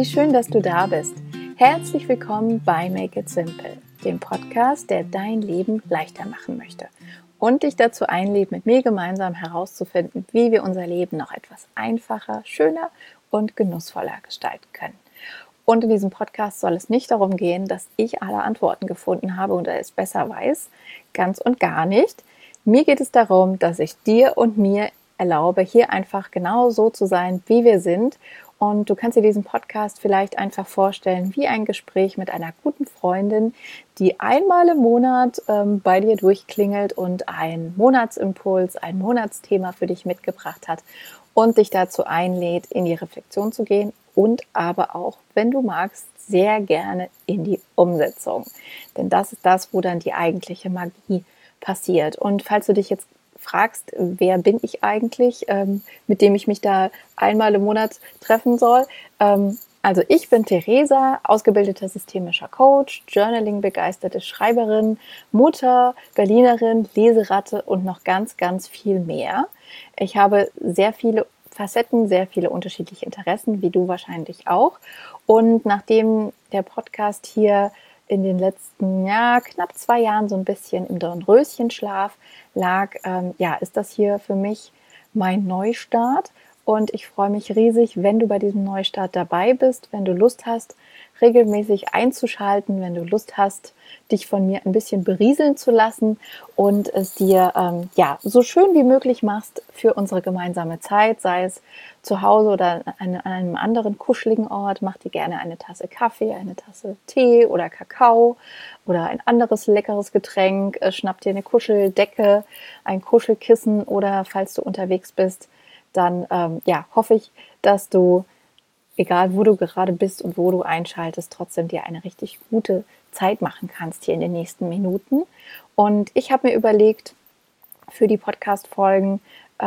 Wie schön, dass du da bist. Herzlich willkommen bei Make It Simple, dem Podcast, der dein Leben leichter machen möchte und dich dazu einlädt, mit mir gemeinsam herauszufinden, wie wir unser Leben noch etwas einfacher, schöner und genussvoller gestalten können. Und in diesem Podcast soll es nicht darum gehen, dass ich alle Antworten gefunden habe oder es besser weiß. Ganz und gar nicht. Mir geht es darum, dass ich dir und mir erlaube, hier einfach genau so zu sein, wie wir sind. Und du kannst dir diesen Podcast vielleicht einfach vorstellen wie ein Gespräch mit einer guten Freundin, die einmal im Monat bei dir durchklingelt und einen Monatsimpuls, ein Monatsthema für dich mitgebracht hat und dich dazu einlädt, in die Reflexion zu gehen und aber auch, wenn du magst, sehr gerne in die Umsetzung. Denn das ist das, wo dann die eigentliche Magie passiert. Und falls du dich jetzt fragst, wer bin ich eigentlich, mit dem ich mich da einmal im Monat treffen soll. Also ich bin Theresa, ausgebildeter systemischer Coach, Journaling-begeisterte Schreiberin, Mutter, Berlinerin, Leseratte und noch ganz, ganz viel mehr. Ich habe sehr viele Facetten, sehr viele unterschiedliche Interessen, wie du wahrscheinlich auch. Und nachdem der Podcast hier in den letzten knapp 2 Jahren so ein bisschen im Dornröschenschlaf lag, ist das hier für mich mein Neustart. Und ich freue mich riesig, wenn du bei diesem Neustart dabei bist, wenn du Lust hast, regelmäßig einzuschalten, wenn du Lust hast, dich von mir ein bisschen berieseln zu lassen und es dir so schön wie möglich machst für unsere gemeinsame Zeit, sei es zu Hause oder an einem anderen kuscheligen Ort. Mach dir gerne eine Tasse Kaffee, eine Tasse Tee oder Kakao oder ein anderes leckeres Getränk. Schnapp dir eine Kuscheldecke, ein Kuschelkissen oder falls du unterwegs bist, dann hoffe ich, dass du, egal wo du gerade bist und wo du einschaltest, trotzdem dir eine richtig gute Zeit machen kannst hier in den nächsten Minuten. Und ich habe mir überlegt, für die Podcast-Folgen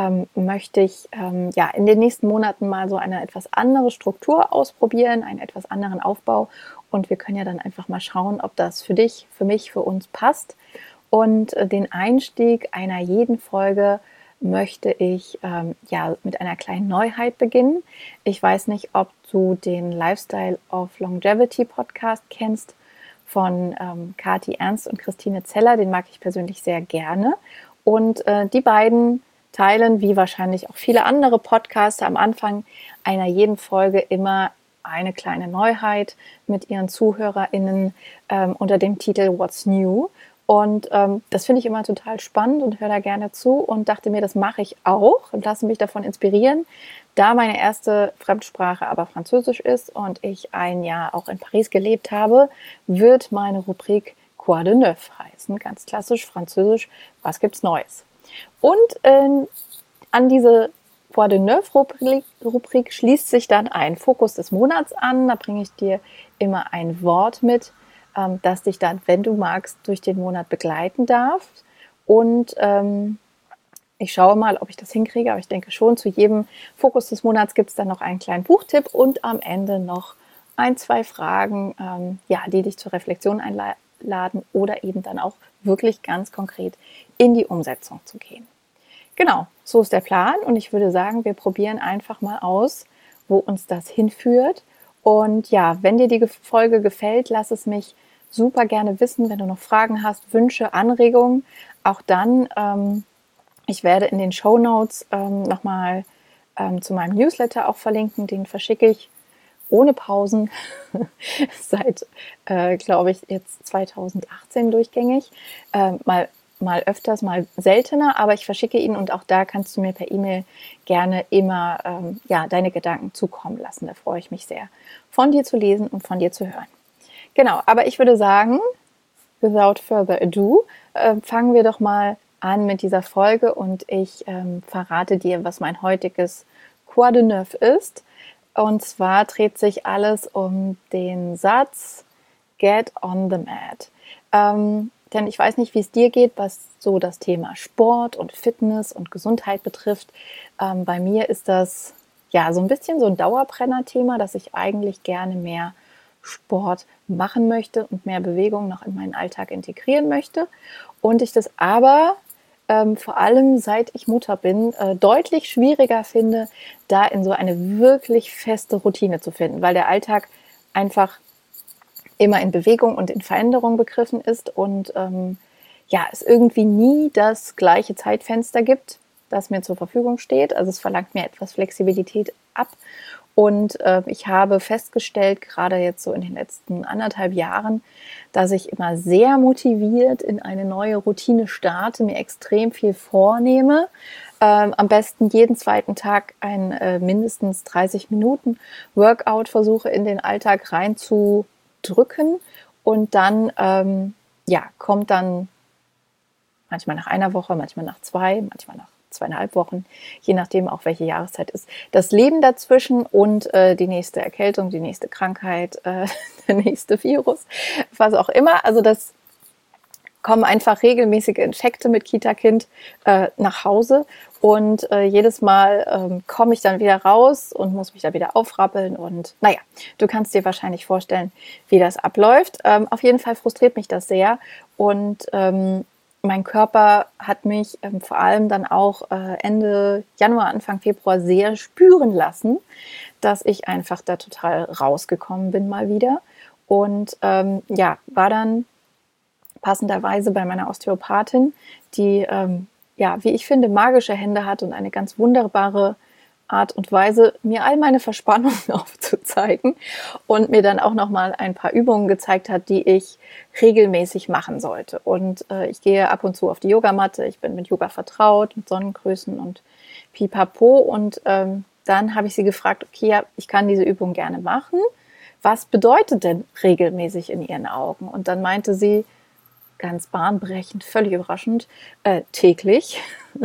möchte ich in den nächsten Monaten mal so eine etwas andere Struktur ausprobieren, einen etwas anderen Aufbau. Und wir können ja dann einfach mal schauen, ob das für dich, für mich, für uns passt. Und den Einstieg einer jeden Folge möchte ich mit einer kleinen Neuheit beginnen. Ich weiß nicht, ob du den Lifestyle of Longevity Podcast kennst von Kati Ernst und Christine Zeller. Den mag ich persönlich sehr gerne. Und die beiden teilen, wie wahrscheinlich auch viele andere Podcaster, am Anfang einer jeden Folge immer eine kleine Neuheit mit ihren ZuhörerInnen unter dem Titel What's New? Und das finde ich immer total spannend und höre da gerne zu und dachte mir, das mache ich auch und lasse mich davon inspirieren. Da meine erste Fremdsprache aber Französisch ist und ich ein Jahr auch in Paris gelebt habe, wird meine Rubrik Quoi de Neuf heißen, ganz klassisch französisch, was gibt's Neues? Und an diese Quoi de Neuf Rubrik schließt sich dann ein Fokus des Monats an. Da bringe ich dir immer ein Wort mit, das dich dann, wenn du magst, durch den Monat begleiten darf. Und ich schaue mal, ob ich das hinkriege, aber ich denke schon, zu jedem Fokus des Monats gibt es dann noch einen kleinen Buchtipp und am Ende noch 1, 2 Fragen, die dich zur Reflexion einladen oder eben dann auch wirklich ganz konkret in die Umsetzung zu gehen. Genau, so ist der Plan und ich würde sagen, wir probieren einfach mal aus, wo uns das hinführt. Und ja, wenn dir die Folge gefällt, lass es mich super gerne wissen, wenn du noch Fragen hast, Wünsche, Anregungen. Auch dann, ich werde in den Shownotes nochmal zu meinem Newsletter auch verlinken. Den verschicke ich ohne Pausen seit, glaube ich, jetzt 2018 durchgängig. Mal öfters, mal seltener, aber ich verschicke ihn und auch da kannst du mir per E-Mail gerne immer deine Gedanken zukommen lassen. Da freue ich mich sehr, von dir zu lesen und von dir zu hören. Genau, aber ich würde sagen, without further ado, fangen wir doch mal an mit dieser Folge und ich verrate dir, was mein heutiges Quoi de Neuf ist. Und zwar dreht sich alles um den Satz Get on the mat. Denn ich weiß nicht, wie es dir geht, was so das Thema Sport und Fitness und Gesundheit betrifft. Bei mir ist das so ein bisschen so ein Dauerbrenner-Thema, dass ich eigentlich gerne mehr Sport machen möchte und mehr Bewegung noch in meinen Alltag integrieren möchte. Und ich das aber vor allem seit ich Mutter bin, deutlich schwieriger finde, da in so eine wirklich feste Routine zu finden, weil der Alltag einfach immer in Bewegung und in Veränderung begriffen ist und es irgendwie nie das gleiche Zeitfenster gibt, das mir zur Verfügung steht. Also es verlangt mir etwas Flexibilität ab. Und ich habe festgestellt, gerade jetzt so in den letzten 1,5 Jahren, dass ich immer sehr motiviert in eine neue Routine starte, mir extrem viel vornehme. Am besten jeden zweiten Tag ein mindestens 30 Minuten Workout versuche in den Alltag reinzudrücken. Und dann kommt dann manchmal nach einer Woche, manchmal nach 2, manchmal nach 2,5 Wochen, je nachdem auch welche Jahreszeit ist, das Leben dazwischen und die nächste Erkältung, die nächste Krankheit, der nächste Virus, was auch immer. Also das kommen einfach regelmäßige Infekte mit Kita-Kind nach Hause und jedes Mal komme ich dann wieder raus und muss mich da wieder aufrappeln und naja, du kannst dir wahrscheinlich vorstellen, wie das abläuft. Auf jeden Fall frustriert mich das sehr und mein Körper hat mich vor allem dann auch Ende Januar, Anfang Februar sehr spüren lassen, dass ich einfach da total rausgekommen bin mal wieder. Und war dann passenderweise bei meiner Osteopathin, die, wie ich finde, magische Hände hat und eine ganz wunderbare Art und Weise, mir all meine Verspannungen aufzuzeigen und mir dann auch nochmal ein paar Übungen gezeigt hat, die ich regelmäßig machen sollte. Und ich gehe ab und zu auf die Yogamatte, ich bin mit Yoga vertraut, mit Sonnengrüßen und Pipapo. Und dann habe ich sie gefragt, okay, ja, ich kann diese Übung gerne machen. Was bedeutet denn regelmäßig in Ihren Augen? Und dann meinte sie, ganz bahnbrechend, völlig überraschend, täglich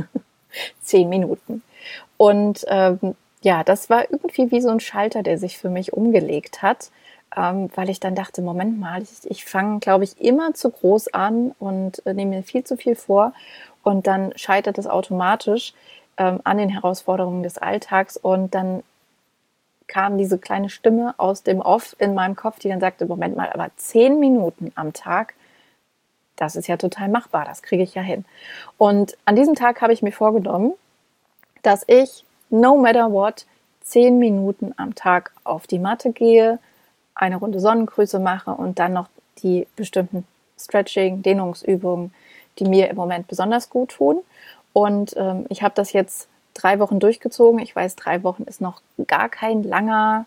10 Minuten. Und das war irgendwie wie so ein Schalter, der sich für mich umgelegt hat, weil ich dann dachte, Moment mal, ich fange, glaube ich, immer zu groß an und nehme mir viel zu viel vor und dann scheitert es automatisch an den Herausforderungen des Alltags und dann kam diese kleine Stimme aus dem Off in meinem Kopf, die dann sagte, Moment mal, aber 10 Minuten am Tag, das ist ja total machbar, das kriege ich ja hin. Und an diesem Tag habe ich mir vorgenommen, dass ich, no matter what, 10 Minuten am Tag auf die Matte gehe, eine Runde Sonnengrüße mache und dann noch die bestimmten Stretching, Dehnungsübungen, die mir im Moment besonders gut tun. Und ich habe das jetzt 3 Wochen durchgezogen. Ich weiß, 3 Wochen ist noch gar kein langer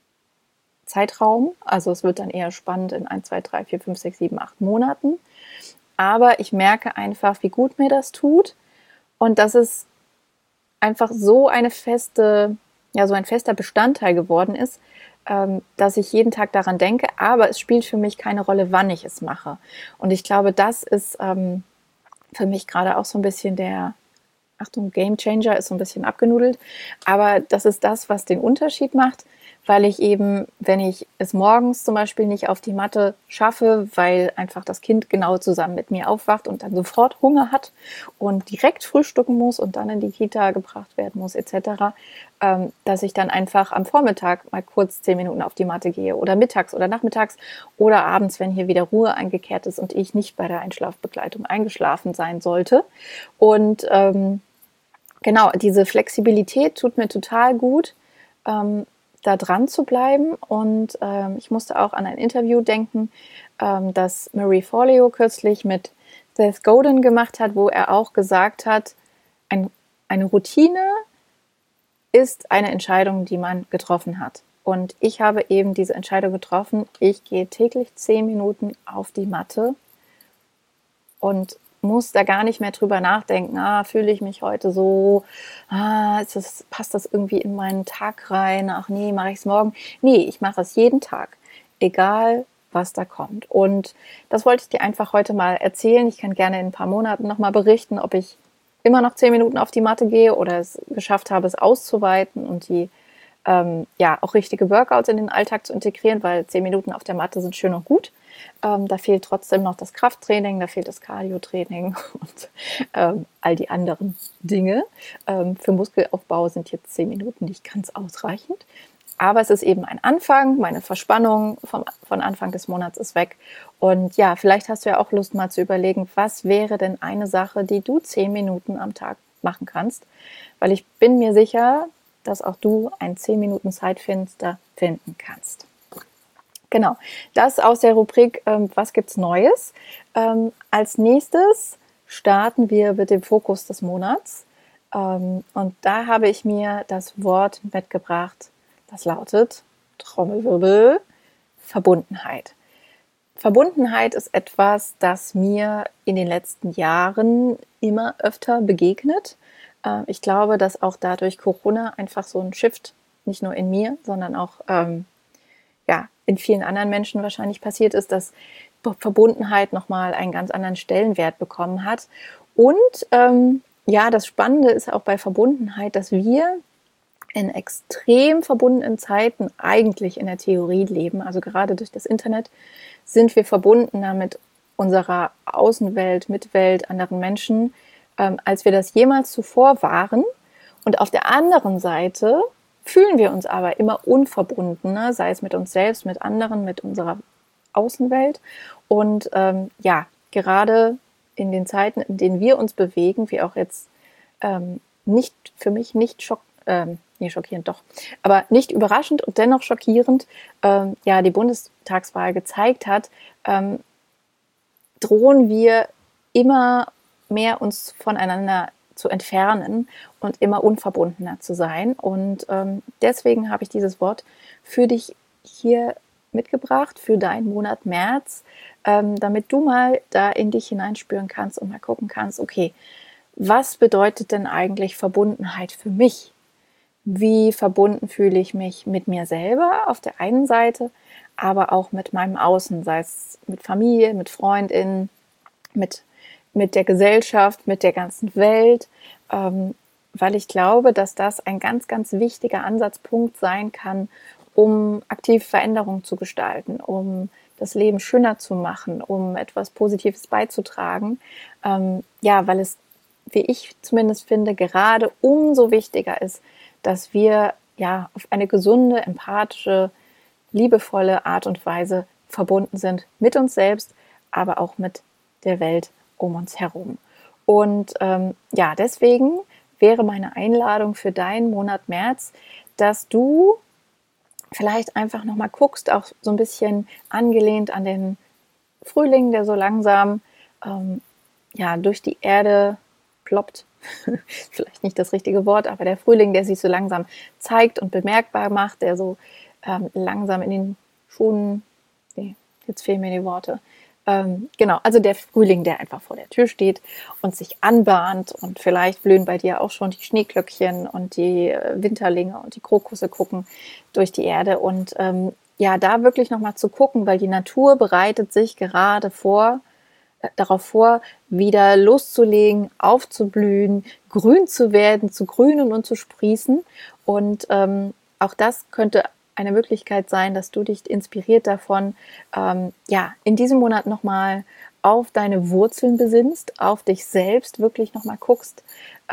Zeitraum. Also es wird dann eher spannend in 1, 2, 3, 4, 5, 6, 7, 8 Monaten. Aber ich merke einfach, wie gut mir das tut. Und dass es einfach so ein fester Bestandteil geworden ist, dass ich jeden Tag daran denke, aber es spielt für mich keine Rolle, wann ich es mache. Und ich glaube, das ist für mich gerade auch so ein bisschen Game Changer ist so ein bisschen abgenudelt, aber das ist das, was den Unterschied macht, weil ich eben, wenn ich es morgens zum Beispiel nicht auf die Matte schaffe, weil einfach das Kind genau zusammen mit mir aufwacht und dann sofort Hunger hat und direkt frühstücken muss und dann in die Kita gebracht werden muss etc., dass ich dann einfach am Vormittag mal kurz 10 Minuten auf die Matte gehe oder mittags oder nachmittags oder abends, wenn hier wieder Ruhe eingekehrt ist und ich nicht bei der Einschlafbegleitung eingeschlafen sein sollte. Und genau, diese Flexibilität tut mir total gut, da dran zu bleiben. Und ich musste auch an ein Interview denken, das Marie Forleo kürzlich mit Seth Godin gemacht hat, wo er auch gesagt hat, eine Routine ist eine Entscheidung, die man getroffen hat. Und ich habe eben diese Entscheidung getroffen, ich gehe täglich 10 Minuten auf die Matte und muss da gar nicht mehr drüber nachdenken, fühle ich mich heute so, passt das irgendwie in meinen Tag rein, ach nee, mache ich es morgen. Nee, ich mache es jeden Tag, egal was da kommt. Und das wollte ich dir einfach heute mal erzählen. Ich kann gerne in ein paar Monaten nochmal berichten, ob ich immer noch 10 Minuten auf die Matte gehe oder es geschafft habe, es auszuweiten und die auch richtige Workouts in den Alltag zu integrieren, weil 10 Minuten auf der Matte sind schön und gut. Da fehlt trotzdem noch das Krafttraining, da fehlt das Cardio-Training und all die anderen Dinge. Für Muskelaufbau sind jetzt 10 Minuten nicht ganz ausreichend. Aber es ist eben ein Anfang, meine Verspannung von Anfang des Monats ist weg. Und ja, vielleicht hast du ja auch Lust mal zu überlegen, was wäre denn eine Sache, die du 10 Minuten am Tag machen kannst. Weil ich bin mir sicher, dass auch du ein 10 Minuten Zeitfenster finden kannst. Genau, das aus der Rubrik Was gibt's Neues? Als nächstes starten wir mit dem Fokus des Monats. Und da habe ich mir das Wort mitgebracht, das lautet, Trommelwirbel, Verbundenheit. Verbundenheit ist etwas, das mir in den letzten Jahren immer öfter begegnet. Ich glaube, dass auch dadurch Corona einfach so ein Shift nicht nur in mir, sondern auch in vielen anderen Menschen wahrscheinlich passiert ist, dass Verbundenheit nochmal einen ganz anderen Stellenwert bekommen hat. Und das Spannende ist auch bei Verbundenheit, dass wir in extrem verbundenen Zeiten eigentlich in der Theorie leben. Also gerade durch das Internet sind wir verbundener mit unserer Außenwelt, Mitwelt, anderen Menschen, als wir das jemals zuvor waren. Und auf der anderen Seite fühlen wir uns aber immer unverbundener, sei es mit uns selbst, mit anderen, mit unserer Außenwelt. Und gerade in den Zeiten, in denen wir uns bewegen, wie auch jetzt schockierend doch, aber nicht überraschend und dennoch schockierend, die Bundestagswahl gezeigt hat, drohen wir immer mehr uns voneinander zu entfernen und immer unverbundener zu sein. Und deswegen habe ich dieses Wort für dich hier mitgebracht, für deinen Monat März, damit du mal da in dich hineinspüren kannst und mal gucken kannst, okay, was bedeutet denn eigentlich Verbundenheit für mich? Wie verbunden fühle ich mich mit mir selber auf der einen Seite, aber auch mit meinem Außen, sei es mit Familie, mit FreundInnen, mit der Gesellschaft, mit der ganzen Welt, weil ich glaube, dass das ein ganz, ganz wichtiger Ansatzpunkt sein kann, um aktiv Veränderung zu gestalten, um das Leben schöner zu machen, um etwas Positives beizutragen. Weil es, wie ich zumindest finde, gerade umso wichtiger ist, dass wir auf eine gesunde, empathische, liebevolle Art und Weise verbunden sind mit uns selbst, aber auch mit der Welt um uns herum. Und deswegen wäre meine Einladung für deinen Monat März, dass du vielleicht einfach nochmal guckst, auch so ein bisschen angelehnt an den Frühling, der so langsam durch die Erde ploppt. Vielleicht nicht das richtige Wort, aber der Frühling, der sich so langsam zeigt und bemerkbar macht, der so langsam in den Schuhen, jetzt fehlen mir die Worte, also der Frühling, der einfach vor der Tür steht und sich anbahnt, und vielleicht blühen bei dir auch schon die Schneeglöckchen und die Winterlinge und die Krokusse gucken durch die Erde, und da wirklich nochmal zu gucken, weil die Natur bereitet sich gerade darauf vor, wieder loszulegen, aufzublühen, grün zu werden, zu grünen und zu sprießen. Und auch das könnte eine Möglichkeit sein, dass du dich inspiriert davon, in diesem Monat nochmal auf deine Wurzeln besinnst, auf dich selbst wirklich nochmal guckst,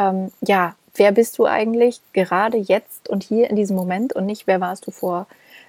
wer bist du eigentlich gerade jetzt und hier in diesem Moment, und nicht, wer warst du vor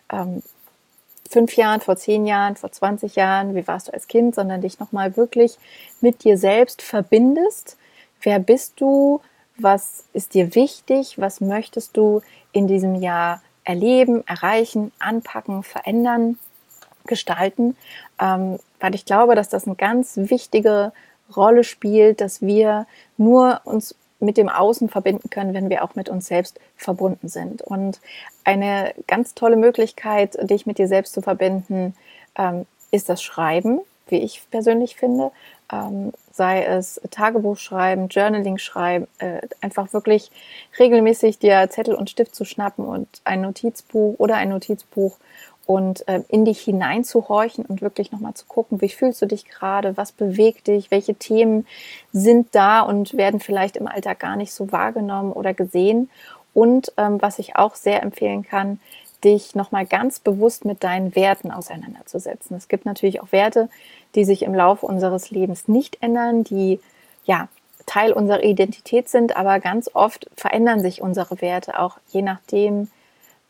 5 Jahren, vor 10 Jahren, vor 20 Jahren, wie warst du als Kind, sondern dich nochmal wirklich mit dir selbst verbindest. Wer bist du? Was ist dir wichtig? Was möchtest du in diesem Jahr erleben, erreichen, anpacken, verändern, gestalten? Weil ich glaube, dass das eine ganz wichtige Rolle spielt, dass wir nur uns mit dem Außen verbinden können, wenn wir auch mit uns selbst verbunden sind. Und eine ganz tolle Möglichkeit, dich mit dir selbst zu verbinden, ist das Schreiben, wie ich persönlich finde. Sei es Tagebuch schreiben, Journaling schreiben, einfach wirklich regelmäßig dir Zettel und Stift zu schnappen und ein Notizbuch und in dich hineinzuhorchen und wirklich nochmal zu gucken, wie fühlst du dich gerade, was bewegt dich, welche Themen sind da und werden vielleicht im Alltag gar nicht so wahrgenommen oder gesehen. Und was ich auch sehr empfehlen kann, dich nochmal ganz bewusst mit deinen Werten auseinanderzusetzen. Es gibt natürlich auch Werte, die sich im Laufe unseres Lebens nicht ändern, die Teil unserer Identität sind, aber ganz oft verändern sich unsere Werte auch je nachdem,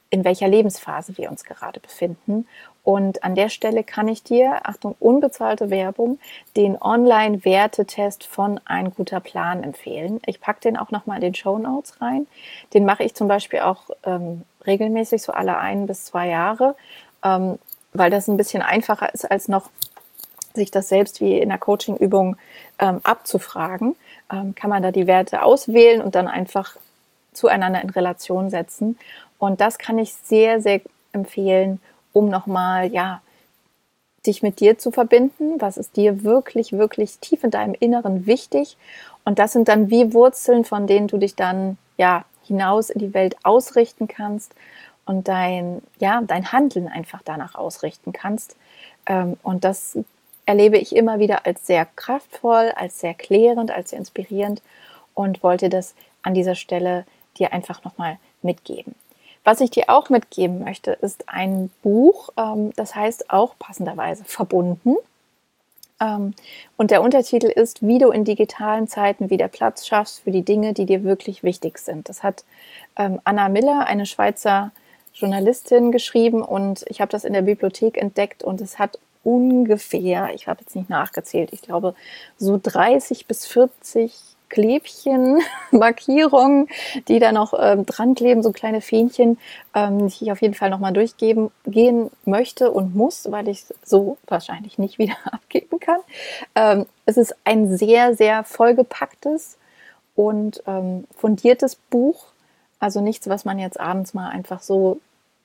in welcher Lebensphase wir uns gerade befinden. Und an der Stelle kann ich dir, Achtung, unbezahlte Werbung, den Online-Wertetest von Ein guter Plan empfehlen. Ich packe den auch nochmal in den Shownotes rein. Den mache ich zum Beispiel auch regelmäßig, so alle 1 bis 2 Jahre, weil das ein bisschen einfacher ist, als noch sich das selbst wie in der Coaching-Übung abzufragen. Kann man da die Werte auswählen und dann einfach zueinander in Relation setzen. Und das kann ich sehr, sehr empfehlen, um nochmal, dich mit dir zu verbinden. Was ist dir wirklich, wirklich tief in deinem Inneren wichtig? Und das sind dann wie Wurzeln, von denen du dich dann, hinaus in die Welt ausrichten kannst und dein Handeln einfach danach ausrichten kannst. Und das erlebe ich immer wieder als sehr kraftvoll, als sehr klärend, als sehr inspirierend und wollte das an dieser Stelle dir einfach nochmal mitgeben. Was ich dir auch mitgeben möchte, ist ein Buch, das heißt auch passenderweise Verbunden. Und der Untertitel ist, wie du in digitalen Zeiten wieder Platz schaffst für die Dinge, die dir wirklich wichtig sind. Das hat Anna Miller, eine Schweizer Journalistin, geschrieben und ich habe das in der Bibliothek entdeckt und es hat ungefähr, ich habe jetzt nicht nachgezählt, ich glaube so 30 bis 40 Klebchen, Markierungen, die da noch dran kleben, so kleine Fähnchen, die ich auf jeden Fall nochmal gehen möchte und muss, weil ich so wahrscheinlich nicht wieder abgeben kann. Es ist ein sehr, sehr vollgepacktes und fundiertes Buch, also nichts, was man jetzt abends mal einfach so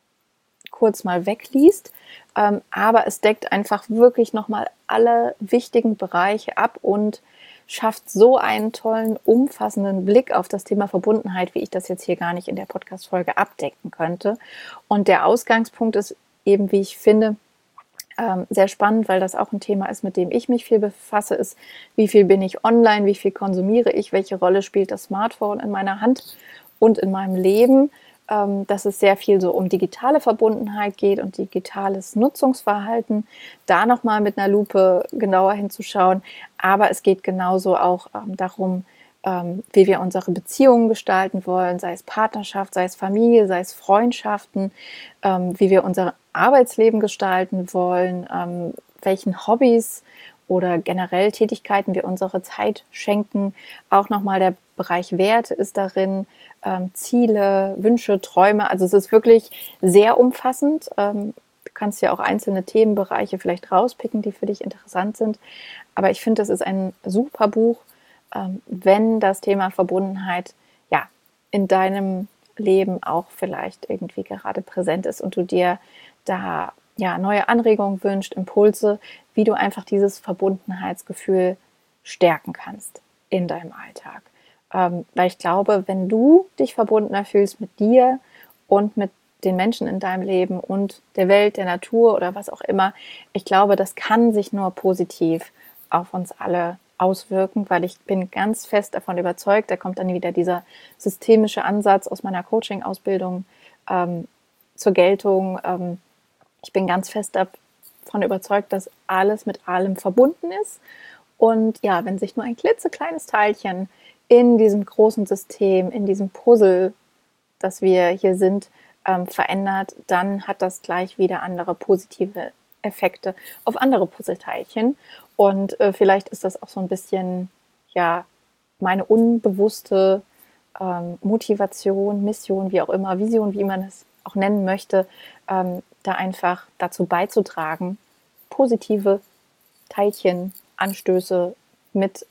kurz mal wegliest, aber es deckt einfach wirklich nochmal alle wichtigen Bereiche ab und schafft so einen tollen, umfassenden Blick auf das Thema Verbundenheit, wie ich das jetzt hier gar nicht in der Podcast-Folge abdecken könnte. Und der Ausgangspunkt ist eben, wie ich finde, sehr spannend, weil das auch ein Thema ist, mit dem ich mich viel befasse, ist, wie viel bin ich online, wie viel konsumiere ich, welche Rolle spielt das Smartphone in meiner Hand und in meinem Leben, dass es sehr viel so um digitale Verbundenheit geht und digitales Nutzungsverhalten, da nochmal mit einer Lupe genauer hinzuschauen. Aber es geht genauso auch darum, wie wir unsere Beziehungen gestalten wollen, sei es Partnerschaft, sei es Familie, sei es Freundschaften, wie wir unser Arbeitsleben gestalten wollen, welchen Hobbys oder generell Tätigkeiten wir unsere Zeit schenken. Auch nochmal der Bereich Werte ist darin, Ziele, Wünsche, Träume. Also es ist wirklich sehr umfassend. Du kannst ja auch einzelne Themenbereiche vielleicht rauspicken, die für dich interessant sind. Aber ich finde, das ist ein super Buch, wenn das Thema Verbundenheit in deinem Leben auch vielleicht irgendwie gerade präsent ist und du dir da neue Anregungen wünscht, Impulse, wie du einfach dieses Verbundenheitsgefühl stärken kannst in deinem Alltag. Weil ich glaube, wenn du dich verbundener fühlst mit dir und mit den Menschen in deinem Leben und der Welt, der Natur oder was auch immer, ich glaube, das kann sich nur positiv auf uns alle auswirken, weil ich bin ganz fest davon überzeugt, da kommt dann wieder dieser systemische Ansatz aus meiner Coaching-Ausbildung zur Geltung. Ich bin ganz fest davon überzeugt, dass alles mit allem verbunden ist. Und wenn sich nur ein klitzekleines Teilchen in diesem großen System, in diesem Puzzle, das wir hier sind, verändert, dann hat das gleich wieder andere positive Effekte auf andere Puzzleteilchen. Und vielleicht ist das auch so ein bisschen, meine unbewusste Motivation, Mission, wie auch immer, Vision, wie man es auch nennen möchte, da einfach dazu beizutragen, positive Teilchen, Anstöße mit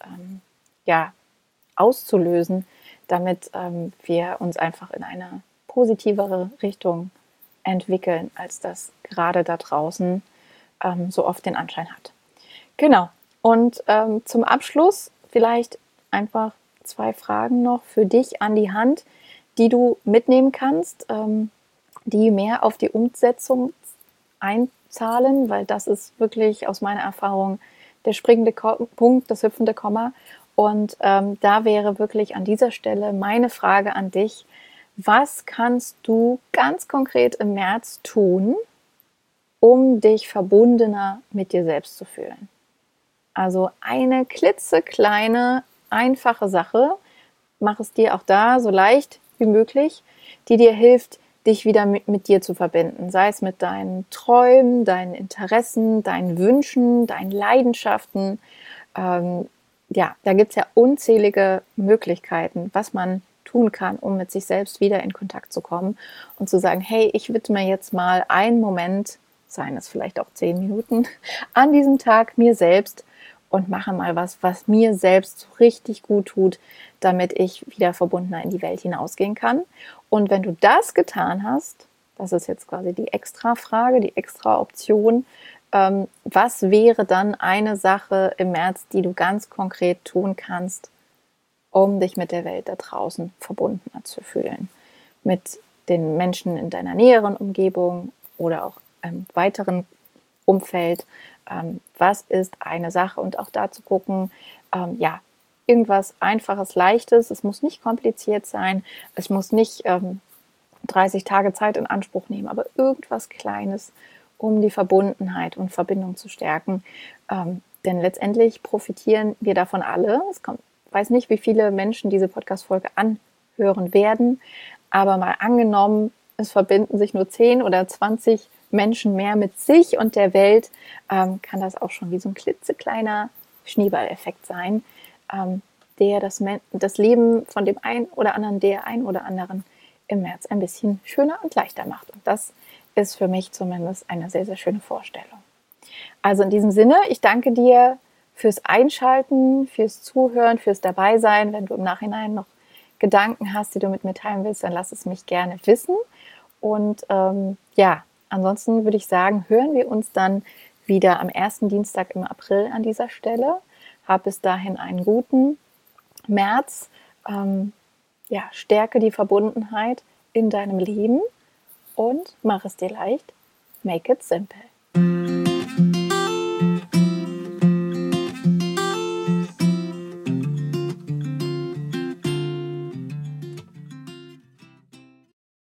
auszulösen, damit wir uns einfach in eine positivere Richtung entwickeln, als das gerade da draußen so oft den Anschein hat. Genau. Und zum Abschluss vielleicht einfach 2 Fragen noch für dich an die Hand, die du mitnehmen kannst, die mehr auf die Umsetzung einzahlen, weil das ist wirklich aus meiner Erfahrung der springende Punkt, das hüpfende Komma. Und da wäre wirklich an dieser Stelle meine Frage an dich: Was kannst du ganz konkret im März tun, um dich verbundener mit dir selbst zu fühlen? Also eine klitzekleine, einfache Sache, mach es dir auch da so leicht wie möglich, die dir hilft, dich wieder mit dir zu verbinden, sei es mit deinen Träumen, deinen Interessen, deinen Wünschen, deinen Leidenschaften. Ja, da gibt es ja unzählige Möglichkeiten, was man tun kann, um mit sich selbst wieder in Kontakt zu kommen und zu sagen, hey, ich widme jetzt mal einen Moment, seien es vielleicht auch 10 Minuten, an diesem Tag mir selbst und mache mal was, was mir selbst so richtig gut tut, damit ich wieder verbundener in die Welt hinausgehen kann. Und wenn du das getan hast, das ist jetzt quasi die extra Frage, die extra Option, was wäre dann eine Sache im März, die du ganz konkret tun kannst, um dich mit der Welt da draußen verbundener zu fühlen? Mit den Menschen in deiner näheren Umgebung oder auch im weiteren Umfeld. Was ist eine Sache? Und auch da zu gucken, ja, irgendwas Einfaches, Leichtes. Es muss nicht kompliziert sein. Es muss nicht 30 Tage Zeit in Anspruch nehmen, aber irgendwas Kleines, um die Verbundenheit und Verbindung zu stärken. Denn letztendlich profitieren wir davon alle. Ich weiß nicht, wie viele Menschen diese Podcast-Folge anhören werden, aber mal angenommen, es verbinden sich nur 10 oder 20 Menschen mehr mit sich und der Welt, kann das auch schon wie so ein klitzekleiner Schneeballeffekt sein, der das Leben von dem einen oder anderen, der einen oder anderen im März ein bisschen schöner und leichter macht. Und das ist für mich zumindest eine sehr, sehr schöne Vorstellung. Also in diesem Sinne, ich danke dir fürs Einschalten, fürs Zuhören, fürs Dabeisein. Wenn du im Nachhinein noch Gedanken hast, die du mit mir teilen willst, dann lass es mich gerne wissen. Und ja, ansonsten würde ich sagen, hören wir uns dann wieder am ersten Dienstag im April an dieser Stelle. Hab bis dahin einen guten März. Ja, stärke die Verbundenheit in deinem Leben und mach es dir leicht. Make it simple.